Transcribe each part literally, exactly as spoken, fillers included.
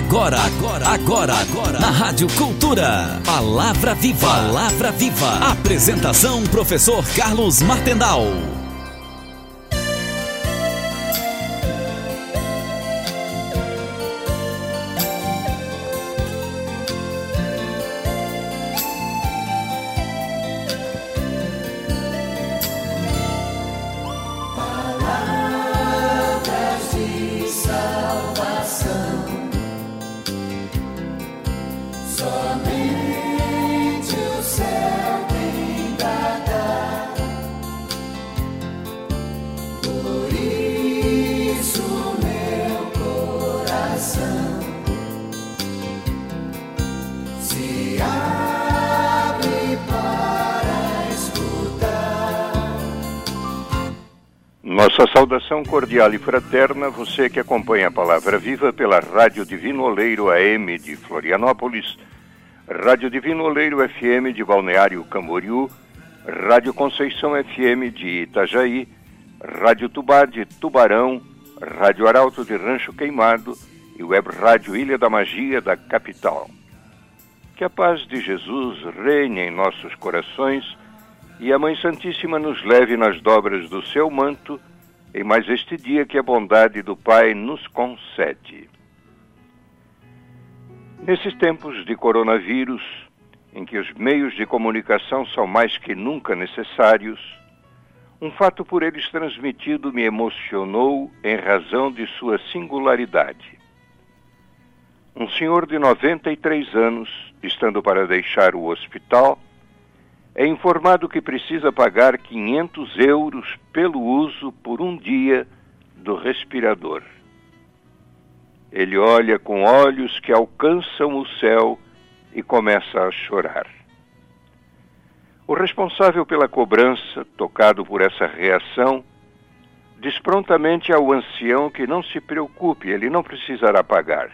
Agora, agora, agora, agora, na Rádio Cultura. Palavra Viva, Palavra Viva. Apresentação, professor Carlos Martendal. Nossa saudação cordial e fraterna, você que acompanha a Palavra Viva pela Rádio Divino Oleiro A M de Florianópolis, Rádio Divino Oleiro F M de Balneário Camboriú, Rádio Conceição F M de Itajaí, Rádio Tubá de Tubarão, Rádio Arauto de Rancho Queimado e Web Rádio Ilha da Magia da capital. Que a paz de Jesus reine em nossos corações e a Mãe Santíssima nos leve nas dobras do seu manto em mais este dia que a bondade do Pai nos concede. Nesses tempos de coronavírus, em que os meios de comunicação são mais que nunca necessários, um fato por eles transmitido me emocionou em razão de sua singularidade. Um senhor de noventa e três anos, estando para deixar o hospital, é informado que precisa pagar quinhentos euros pelo uso por um dia do respirador. Ele olha com olhos que alcançam o céu e começa a chorar. O responsável pela cobrança, tocado por essa reação, diz prontamente ao ancião que não se preocupe, ele não precisará pagar.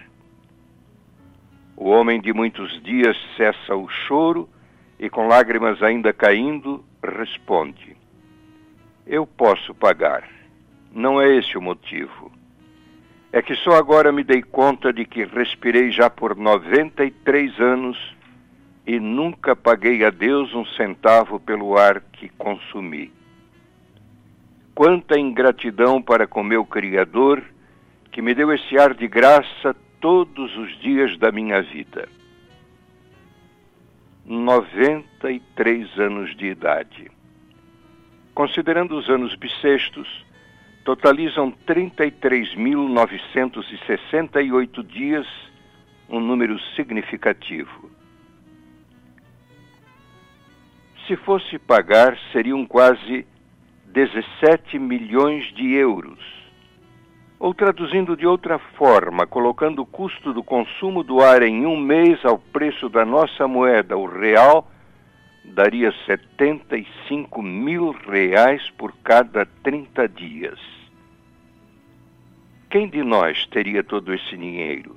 O homem de muitos dias cessa o choro e, com lágrimas ainda caindo, responde: eu posso pagar. Não é esse o motivo. É que só agora me dei conta de que respirei já por noventa e três anos e nunca paguei a Deus um centavo pelo ar que consumi. Quanta ingratidão para com meu Criador, que me deu esse ar de graça todos os dias da minha vida. noventa e três anos de idade. Considerando os anos bissextos, totalizam trinta e três mil novecentos e sessenta e oito dias, um número significativo. Se fosse pagar, seriam quase dezessete milhões de euros. Ou traduzindo de outra forma, colocando o custo do consumo do ar em um mês ao preço da nossa moeda, o real, daria setenta e cinco mil reais por cada trinta dias. Quem de nós teria todo esse dinheiro?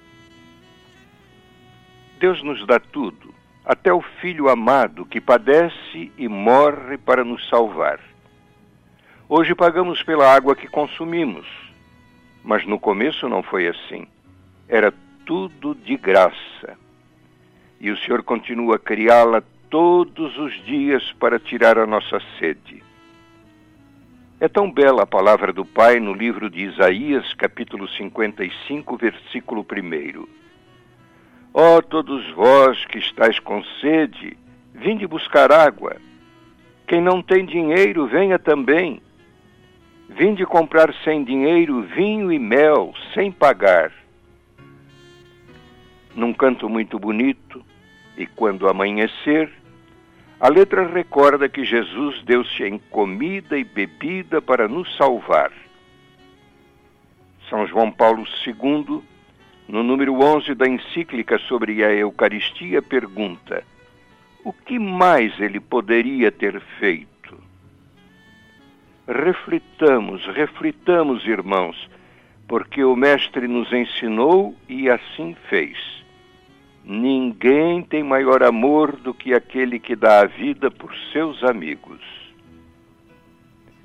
Deus nos dá tudo, até o Filho amado que padece e morre para nos salvar. Hoje pagamos pela água que consumimos, mas no começo não foi assim. Era tudo de graça. E o Senhor continua a criá-la todos os dias para tirar a nossa sede. É tão bela a palavra do Pai no livro de Isaías, capítulo cinquenta e cinco, versículo primeiro. Ó todos vós que estáis com sede, vinde buscar água. Quem não tem dinheiro, venha também. Vinde comprar sem dinheiro vinho e mel, sem pagar. Num canto muito bonito, e quando amanhecer, a letra recorda que Jesus deu-se em comida e bebida para nos salvar. São João Paulo segundo, no número onze da encíclica sobre a Eucaristia, pergunta: o que mais ele poderia ter feito? Reflitamos, reflitamos, irmãos, porque o Mestre nos ensinou e assim fez. Ninguém tem maior amor do que aquele que dá a vida por seus amigos.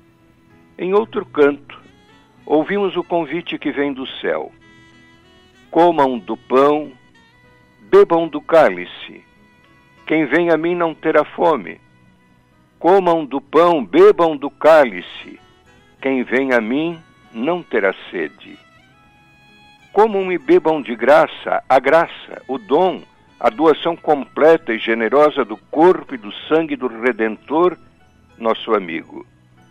Em outro canto, ouvimos o convite que vem do céu. Comam do pão, bebam do cálice. Quem vem a mim não terá fome. Comam do pão, bebam do cálice. Quem vem a mim não terá sede. Comam e bebam de graça a graça, o dom, a doação completa e generosa do corpo e do sangue do Redentor, nosso amigo.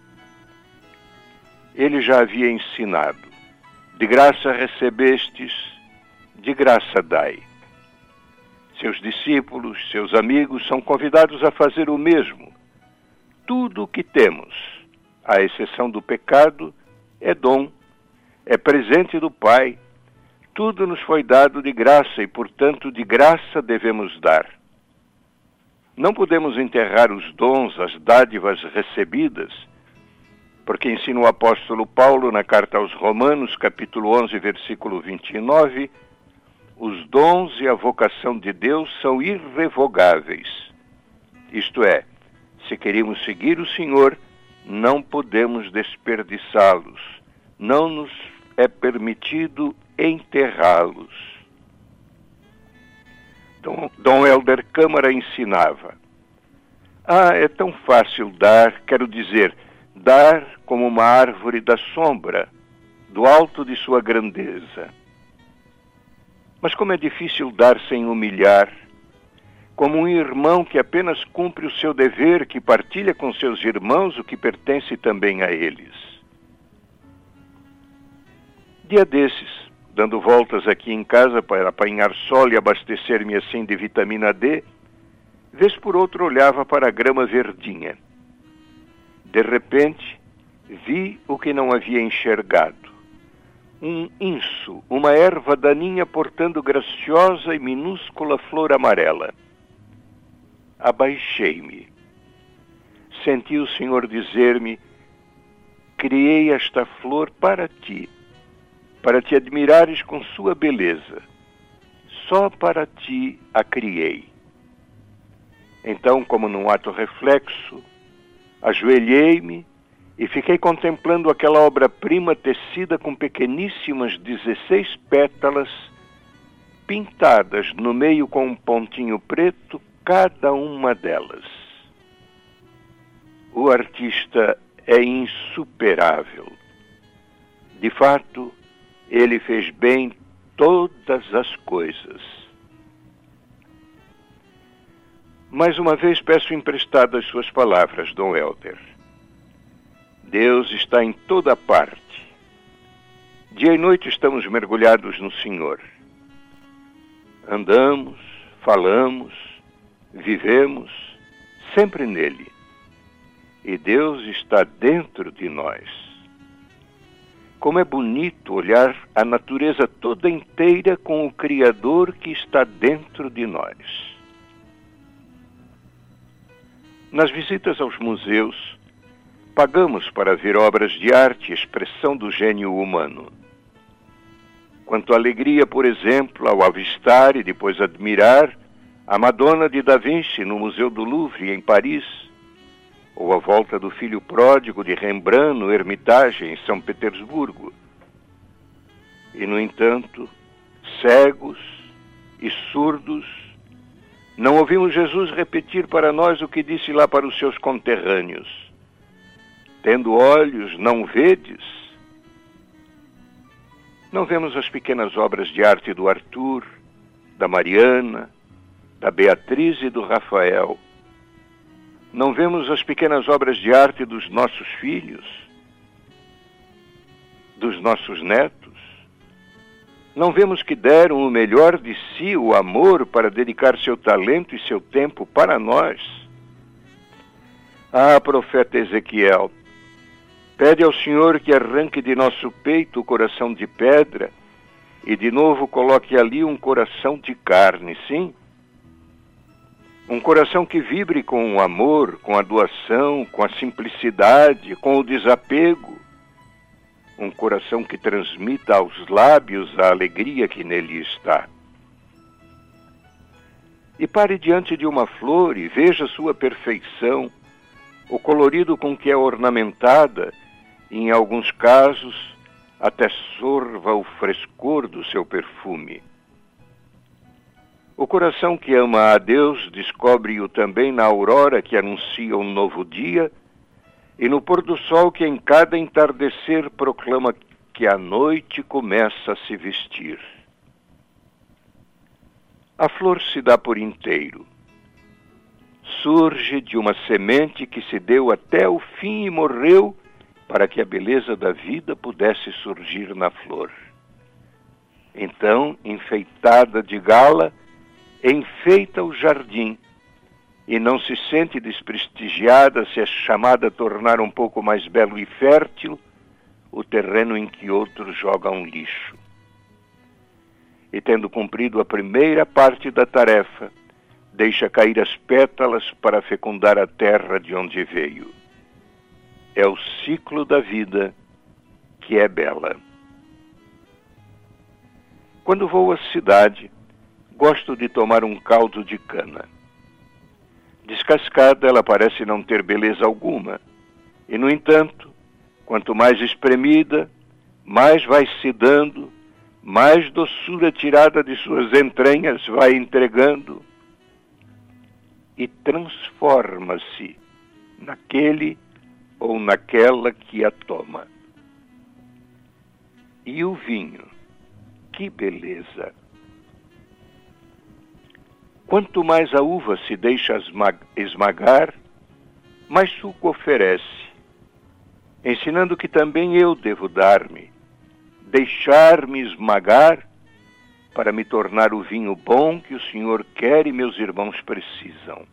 Ele já havia ensinado: de graça recebestes, de graça dai. Seus discípulos, seus amigos são convidados a fazer o mesmo. Tudo o que temos, à exceção do pecado, é dom, é presente do Pai. Tudo nos foi dado de graça e, portanto, de graça devemos dar. Não podemos enterrar os dons, as dádivas recebidas, porque ensina o apóstolo Paulo na carta aos Romanos, capítulo onze, versículo vinte e nove, os dons e a vocação de Deus são irrevogáveis. Isto é, se queremos seguir o Senhor, não podemos desperdiçá-los. Não nos é permitido enterrá-los. Dom, Dom Helder Câmara ensinava: ah, é tão fácil dar, quero dizer, dar como uma árvore da sombra, do alto de sua grandeza. Mas como é difícil dar sem humilhar, como um irmão que apenas cumpre o seu dever, que partilha com seus irmãos o que pertence também a eles. Dia desses, dando voltas aqui em casa para apanhar sol e abastecer-me assim de vitamina D, vez por outra olhava para a grama verdinha. De repente, vi o que não havia enxergado. Um inso, uma erva daninha portando graciosa e minúscula flor amarela. Abaixei-me. Senti o Senhor dizer-me: criei esta flor para ti, para te admirares com sua beleza. Só para ti a criei. Então, como num ato reflexo, ajoelhei-me e fiquei contemplando aquela obra-prima tecida com pequeníssimas dezesseis pétalas, pintadas no meio com um pontinho preto, cada uma delas. O artista é insuperável. De fato, ele fez bem todas as coisas. Mais uma vez peço emprestado as suas palavras, Dom Helder. Deus está em toda parte. Dia e noite estamos mergulhados no Senhor. Andamos, falamos, vivemos, sempre nele. E Deus está dentro de nós. Como é bonito olhar a natureza toda inteira com o Criador que está dentro de nós. Nas visitas aos museus, pagamos para ver obras de arte, expressão do gênio humano. Quanto alegria, por exemplo, ao avistar e depois admirar a Madonna de Da Vinci no Museu do Louvre, em Paris, ou a volta do Filho Pródigo de Rembrandt no Hermitage, em São Petersburgo. E, no entanto, cegos e surdos, não ouvimos Jesus repetir para nós o que disse lá para os seus conterrâneos: tendo olhos, não vedes? Não vemos as pequenas obras de arte do Arthur, da Mariana, da Beatriz e do Rafael. Não vemos as pequenas obras de arte dos nossos filhos, dos nossos netos. Não vemos que deram o melhor de si, o amor, para dedicar seu talento e seu tempo para nós. Ah, profeta Ezequiel, pede ao Senhor que arranque de nosso peito o coração de pedra e de novo coloque ali um coração de carne, sim? Um coração que vibre com o amor, com a doação, com a simplicidade, com o desapego. Um coração que transmita aos lábios a alegria que nele está. E pare diante de uma flor e veja sua perfeição, o colorido com que é ornamentada, e em alguns casos, até sorva o frescor do seu perfume. O coração que ama a Deus descobre-o também na aurora que anuncia um novo dia e no pôr do sol que em cada entardecer proclama que a noite começa a se vestir. A flor se dá por inteiro. Surge de uma semente que se deu até o fim e morreu para que a beleza da vida pudesse surgir na flor. Então, enfeitada de gala, enfeita o jardim e não se sente desprestigiada se é chamada a tornar um pouco mais belo e fértil o terreno em que outros jogam lixo. E tendo cumprido a primeira parte da tarefa, deixa cair as pétalas para fecundar a terra de onde veio. É o ciclo da vida que é bela. Quando vou à cidade, gosto de tomar um caldo de cana. Descascada, ela parece não ter beleza alguma. E, no entanto, quanto mais espremida, mais vai se dando, mais doçura tirada de suas entranhas vai entregando e transforma-se naquele ou naquela que a toma. E o vinho, que beleza! Quanto mais a uva se deixa esmagar, mais suco oferece, ensinando que também eu devo dar-me, deixar-me esmagar para me tornar o vinho bom que o Senhor quer e meus irmãos precisam.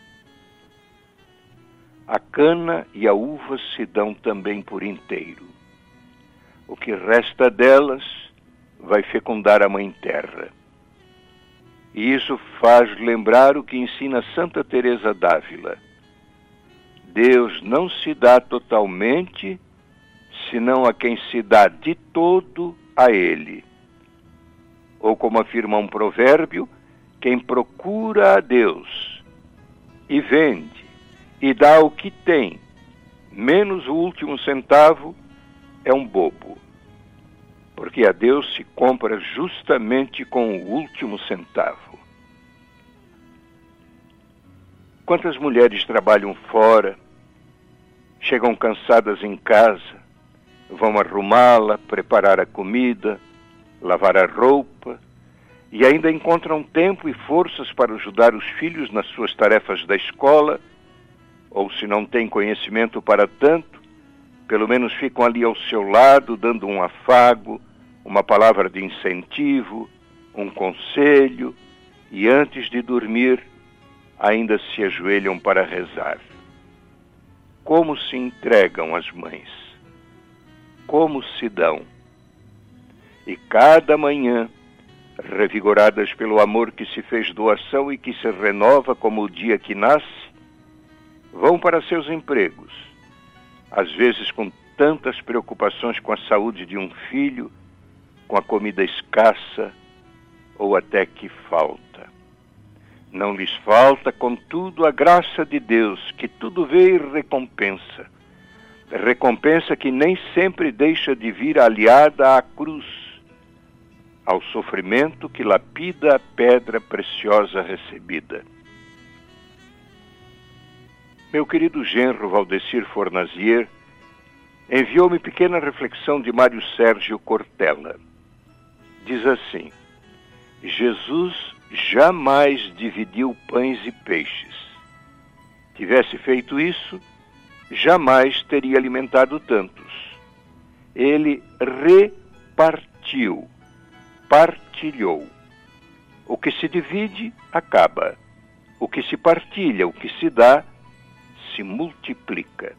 A cana e a uva se dão também por inteiro. O que resta delas vai fecundar a Mãe Terra. E isso faz lembrar o que ensina Santa Teresa d'Ávila. Deus não se dá totalmente, senão a quem se dá de todo a Ele. Ou como afirma um provérbio, quem procura a Deus e vende e dá o que tem, menos o último centavo, é um bobo. Porque a Deus se compra justamente com o último centavo. Quantas mulheres trabalham fora, chegam cansadas em casa, vão arrumá-la, preparar a comida, lavar a roupa, e ainda encontram tempo e forças para ajudar os filhos nas suas tarefas da escola, ou se não têm conhecimento para tanto, pelo menos ficam ali ao seu lado, dando um afago, uma palavra de incentivo, um conselho, e antes de dormir, ainda se ajoelham para rezar. Como se entregam as mães, como se dão. E cada manhã, revigoradas pelo amor que se fez doação e que se renova como o dia que nasce, vão para seus empregos, às vezes com tantas preocupações com a saúde de um filho, com a comida escassa ou até que falta. Não lhes falta, contudo, a graça de Deus, que tudo vê e recompensa. Recompensa que nem sempre deixa de vir aliada à cruz, ao sofrimento que lapida a pedra preciosa recebida. Meu querido genro Valdecir Fornazier enviou-me pequena reflexão de Mário Sérgio Cortella. Diz assim: Jesus jamais dividiu pães e peixes. Tivesse feito isso, jamais teria alimentado tantos. Ele repartiu, partilhou. O que se divide, acaba. O que se partilha, o que se dá, se multiplica.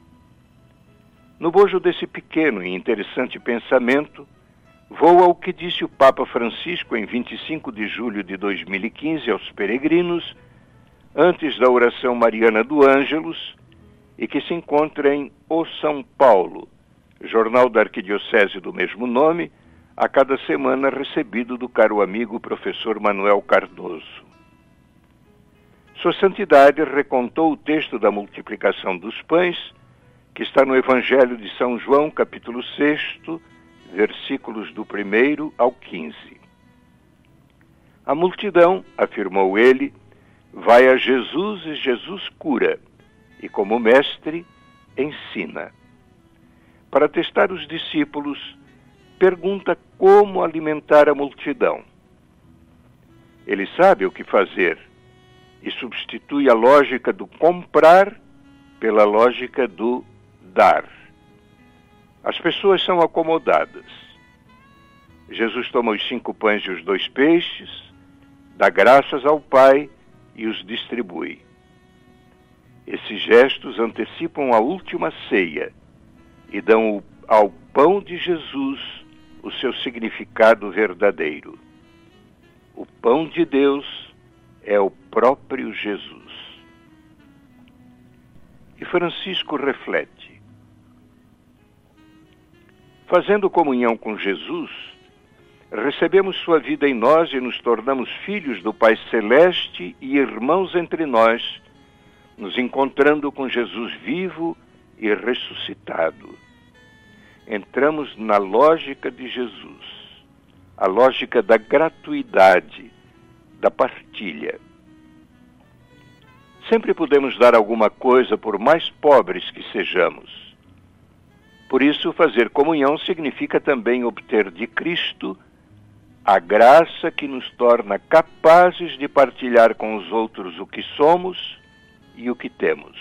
No bojo desse pequeno e interessante pensamento, vou ao que disse o Papa Francisco em vinte e cinco de julho de dois mil e quinze aos peregrinos, antes da oração mariana do Ângelus, e que se encontra em O São Paulo, jornal da Arquidiocese do mesmo nome, a cada semana recebido do caro amigo professor Manuel Cardoso. Sua Santidade recontou o texto da multiplicação dos pães, que está no Evangelho de São João, capítulo seis, versículos do primeiro ao quinze. A multidão, afirmou ele, vai a Jesus e Jesus cura, e como mestre, ensina. Para testar os discípulos, pergunta como alimentar a multidão. Ele sabe o que fazer e substitui a lógica do comprar pela lógica do dar. As pessoas são acomodadas. Jesus toma os cinco pães e os dois peixes, dá graças ao Pai e os distribui. Esses gestos antecipam a última ceia e dão ao pão de Jesus o seu significado verdadeiro. O pão de Deus é o próprio Jesus. E Francisco reflete. Fazendo comunhão com Jesus, recebemos sua vida em nós e nos tornamos filhos do Pai Celeste e irmãos entre nós, nos encontrando com Jesus vivo e ressuscitado. Entramos na lógica de Jesus, a lógica da gratuidade, da partilha. Sempre podemos dar alguma coisa, por mais pobres que sejamos. Por isso, fazer comunhão significa também obter de Cristo a graça que nos torna capazes de partilhar com os outros o que somos e o que temos.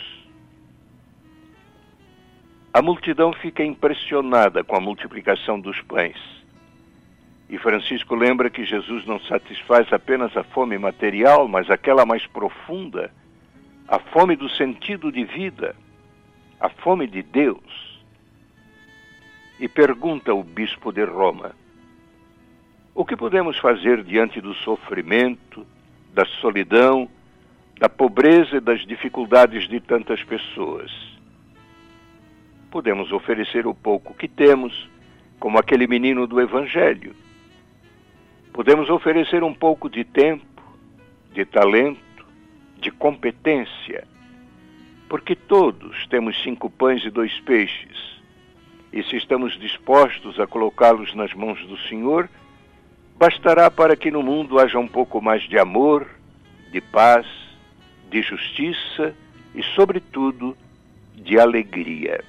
A multidão fica impressionada com a multiplicação dos pães. E Francisco lembra que Jesus não satisfaz apenas a fome material, mas aquela mais profunda, a fome do sentido de vida, a fome de Deus. E pergunta o bispo de Roma: o que podemos fazer diante do sofrimento, da solidão, da pobreza e das dificuldades de tantas pessoas? Podemos oferecer o pouco que temos, como aquele menino do Evangelho. Podemos oferecer um pouco de tempo, de talento, de competência, porque todos temos cinco pães e dois peixes, e se estamos dispostos a colocá-los nas mãos do Senhor, bastará para que no mundo haja um pouco mais de amor, de paz, de justiça e, sobretudo, de alegria.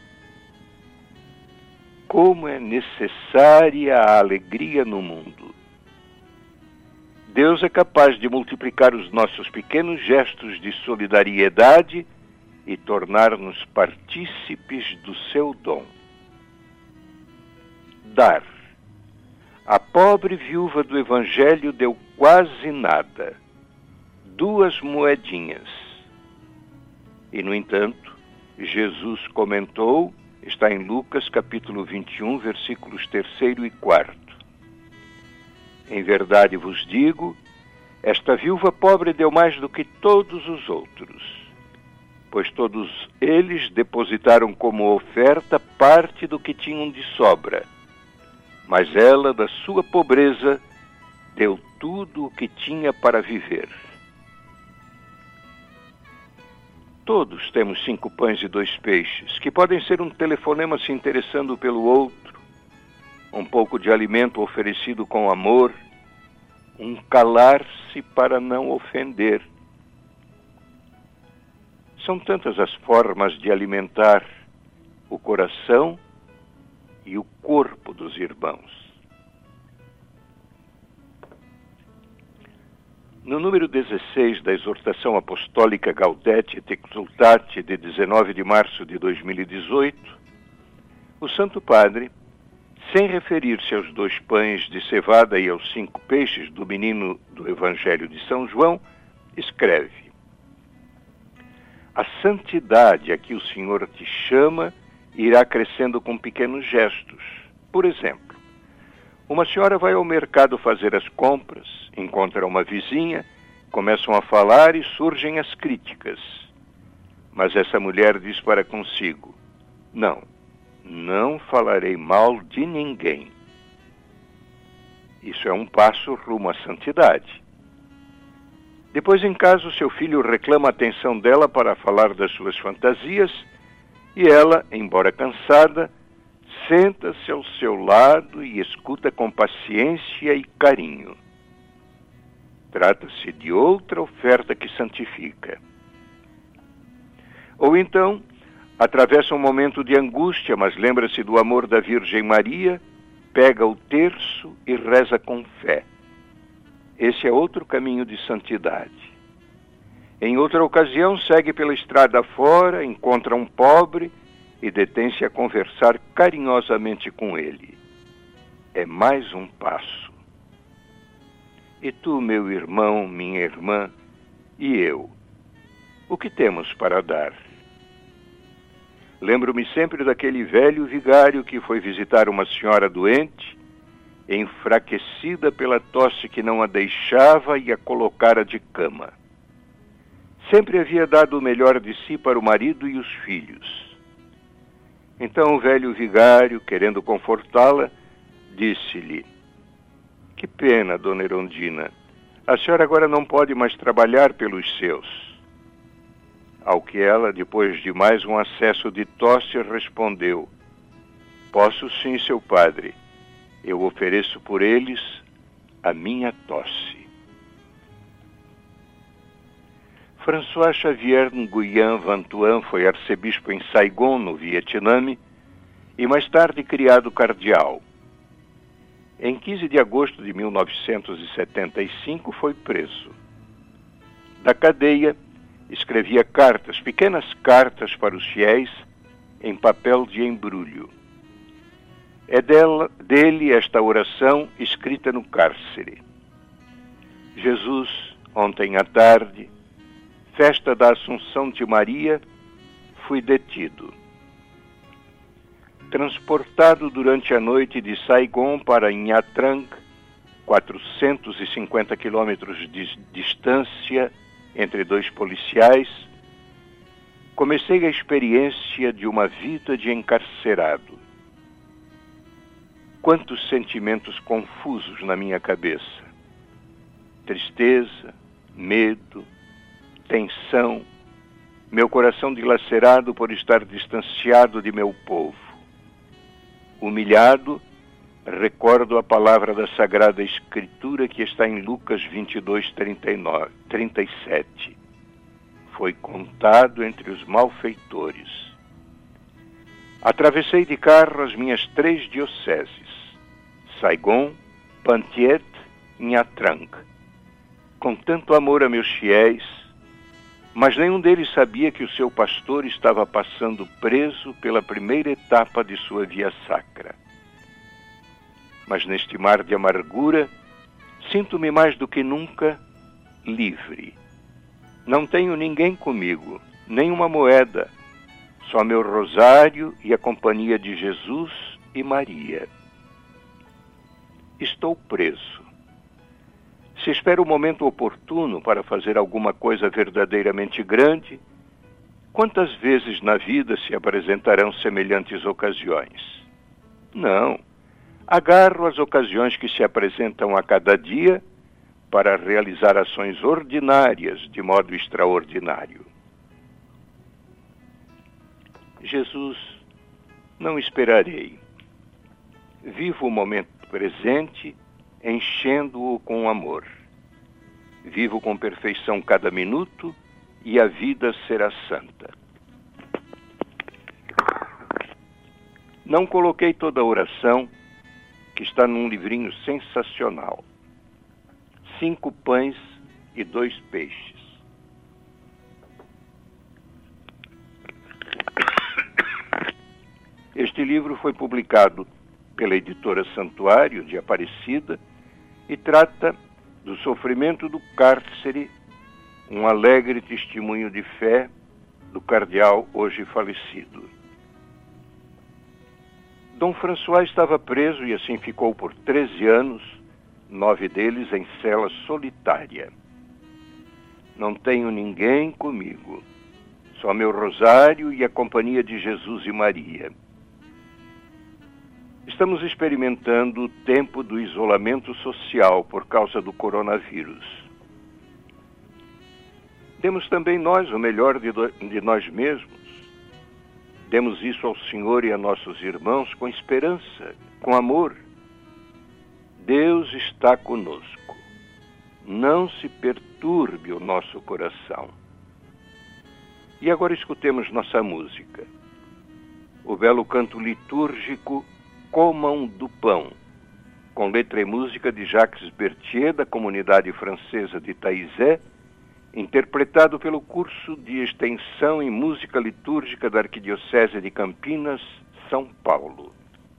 Como é necessária a alegria no mundo! Deus é capaz de multiplicar os nossos pequenos gestos de solidariedade e tornar-nos partícipes do seu dom. Dar. A pobre viúva do Evangelho deu quase nada, duas moedinhas. E, no entanto, Jesus comentou, está em Lucas capítulo vinte e um, versículos terceiro e quarto. Em verdade vos digo, esta viúva pobre deu mais do que todos os outros, pois todos eles depositaram como oferta parte do que tinham de sobra, mas ela, da sua pobreza, deu tudo o que tinha para viver. Todos temos cinco pães e dois peixes, que podem ser um telefonema se interessando pelo outro, um pouco de alimento oferecido com amor, um calar-se para não ofender. São tantas as formas de alimentar o coração e o corpo dos irmãos. No número dezesseis da exortação apostólica Gaudete et Exsultate, de dezenove de março de dois mil e dezoito, o Santo Padre, sem referir-se aos dois pães de cevada e aos cinco peixes do menino do Evangelho de São João, escreve: a santidade a que o Senhor te chama irá crescendo com pequenos gestos. Por exemplo, uma senhora vai ao mercado fazer as compras, encontra uma vizinha, começam a falar e surgem as críticas. Mas essa mulher diz para consigo: não, não falarei mal de ninguém. Isso é um passo rumo à santidade. Depois, em casa, o seu filho reclama a atenção dela para falar das suas fantasias e ela, embora cansada, senta-se ao seu lado e escuta com paciência e carinho. Trata-se de outra oferta que santifica. Ou então, atravessa um momento de angústia, mas lembra-se do amor da Virgem Maria, pega o terço e reza com fé. Esse é outro caminho de santidade. Em outra ocasião, segue pela estrada fora, encontra um pobre e detém-se a conversar carinhosamente com ele. É mais um passo. E tu, meu irmão, minha irmã, e eu, o que temos para dar? Lembro-me sempre daquele velho vigário que foi visitar uma senhora doente, enfraquecida pela tosse que não a deixava e a colocara de cama. Sempre havia dado o melhor de si para o marido e os filhos. Então o velho vigário, querendo confortá-la, disse-lhe: que pena, dona Erondina, a senhora agora não pode mais trabalhar pelos seus. Ao que ela, depois de mais um acesso de tosse, respondeu: posso sim, seu padre, eu ofereço por eles a minha tosse. François Xavier Nguyen Van Thuan foi arcebispo em Saigon, no Vietnã, e mais tarde criado cardeal. Em quinze de agosto de mil novecentos e setenta e cinco foi preso. Da cadeia, escrevia cartas, pequenas cartas para os fiéis, em papel de embrulho. É dela, dele esta oração escrita no cárcere. Jesus, ontem à tarde, festa da Assunção de Maria, fui detido. Transportado durante a noite de Saigon para Nha Trang, quatrocentos e cinquenta quilômetros de distância entre dois policiais, comecei a experiência de uma vida de encarcerado. Quantos sentimentos confusos na minha cabeça. Tristeza, medo, tensão, meu coração dilacerado por estar distanciado de meu povo. Humilhado, recordo a palavra da Sagrada Escritura que está em Lucas vinte e dois, trinta e nove, trinta e sete. Foi contado entre os malfeitores. Atravessei de carro as minhas três dioceses, Saigon, Pan Thiet e Nha Trang, com tanto amor a meus fiéis, mas nenhum deles sabia que o seu pastor estava passando preso pela primeira etapa de sua via sacra. Mas neste mar de amargura, sinto-me mais do que nunca livre. Não tenho ninguém comigo, nem uma moeda, só meu rosário e a companhia de Jesus e Maria. Estou preso. Se espera o momento oportuno para fazer alguma coisa verdadeiramente grande, quantas vezes na vida se apresentarão semelhantes ocasiões? Não. Agarro as ocasiões que se apresentam a cada dia para realizar ações ordinárias de modo extraordinário. Jesus, não esperarei. Vivo o momento presente, enchendo-o com amor. Vivo com perfeição cada minuto e a vida será santa. Não coloquei toda a oração, que está num livrinho sensacional. Cinco pães e dois peixes. Este livro foi publicado pela editora Santuário de Aparecida e trata do sofrimento do cárcere, um alegre testemunho de fé do cardeal hoje falecido. Dom François estava preso e assim ficou por treze anos, nove deles em cela solitária. Não tenho ninguém comigo, só meu rosário e a companhia de Jesus e Maria. Estamos experimentando o tempo do isolamento social por causa do coronavírus. Demos também nós o melhor de, do, de nós mesmos. Demos isso ao Senhor e a nossos irmãos com esperança, com amor. Deus está conosco. Não se perturbe o nosso coração. E agora escutemos nossa música. O belo canto litúrgico Comam do Pão, com letra e música de Jacques Berthier, da comunidade francesa de Taizé, interpretado pelo curso de extensão em música litúrgica da Arquidiocese de Campinas, São Paulo.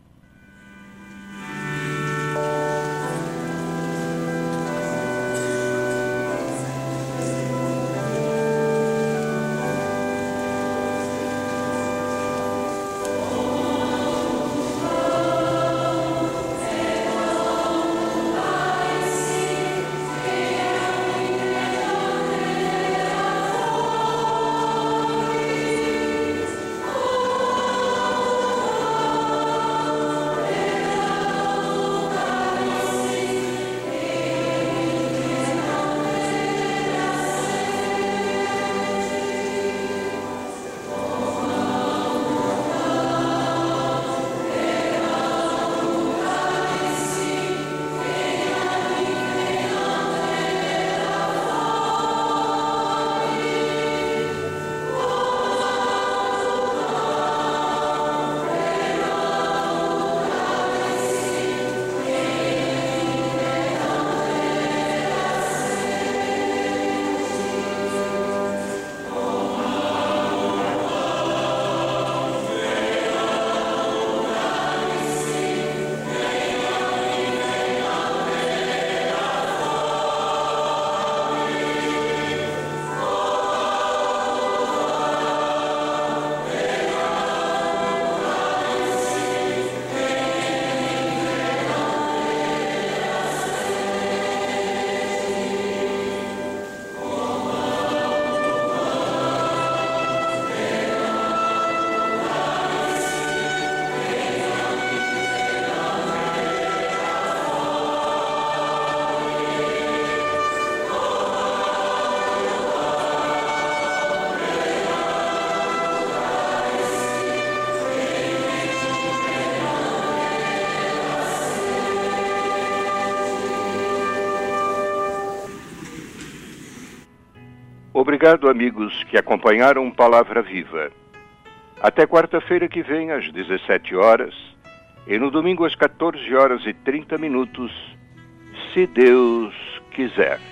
Obrigado, amigos que acompanharam Palavra Viva. Até quarta-feira que vem, às dezessete horas, e no domingo às quatorze horas e trinta minutos, se Deus quiser.